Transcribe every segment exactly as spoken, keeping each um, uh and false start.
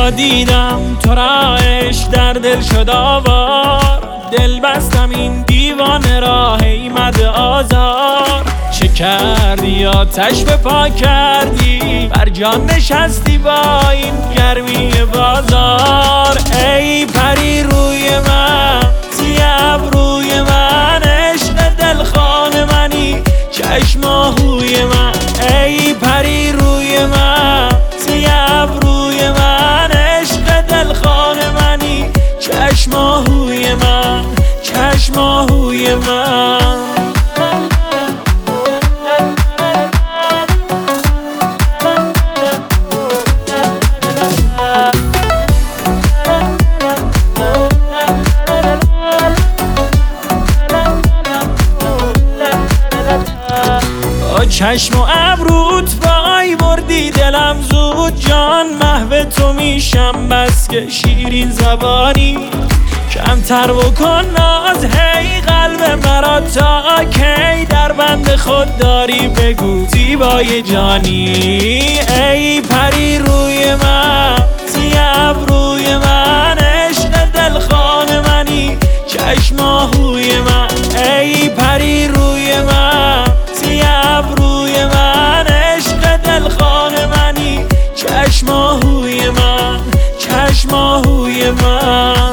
بارها دیدم تو را، عشق در دل شد آوار. دل بستم این دیوانه را، هی مد آزار. چه کردی آتش به پا کردی، بر جان نشستی با این گرمی بازار. ای پری روی من، سیب روی من، عشق دلخواه منی، چشم آهوی من. ای پری روی من، سیب روی من، عشق دلخواه منی، چشم آهوی من، چشم آهوی من. چشم و ابروت وای بردی دلم زود، جان محو تو میشم بس که شیرین زبانی. کمتر بکن ناز، هی قلب مرا تا کی در بند خود داری، بگو زیبای جانی. ای پری روی من، سیب روی من، عشق دلخواه منی، چشم آهوی من. ای پری روی من، سیب روی من، عشق دلخواه منی، چشم آهوی من، چشم آهوی من.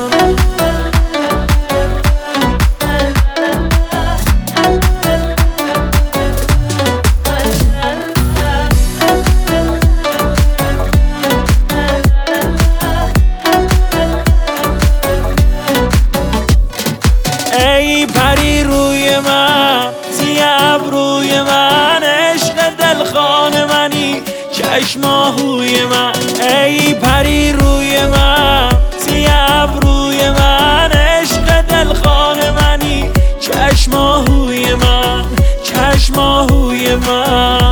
ای پری روی من، سیب روی من، عشق دلخواه منی، چشم آهوی من. ای پری روی من، سیب روی من، عشق دلخواه منی، چشم آهوی من، چشم آهوی من.